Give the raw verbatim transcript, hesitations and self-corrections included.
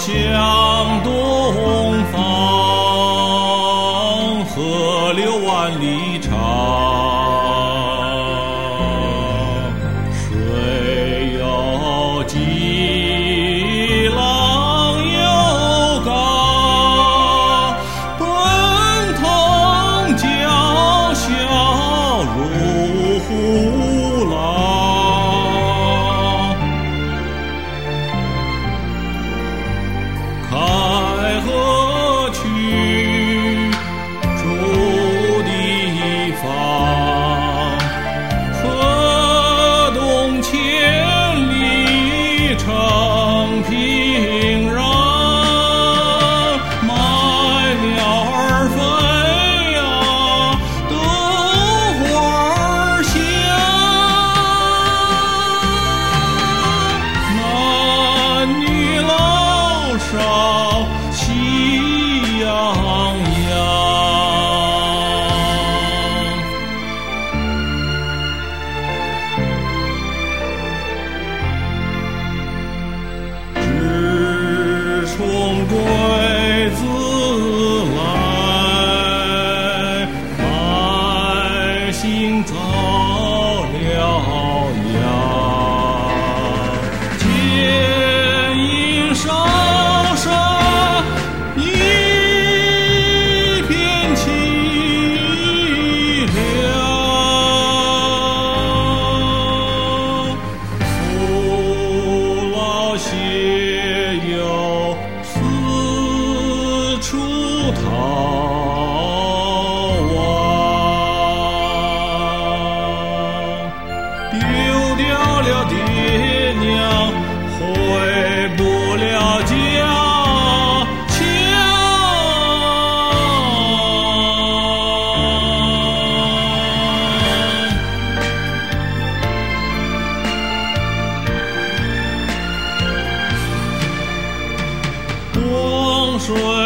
向东方，河流万里长，水有急浪有高，奔腾叫嚣如虎狼。开河去，诸地方，河东千里成平壤，麦苗儿飞呀，豆花儿香，男女老少喜洋洋。只冲鬼子来，百姓遭了殃。剑影烧杀，一片凄凉。父老携幼四处逃亡，丢掉了爹娘，回不了家乡。光水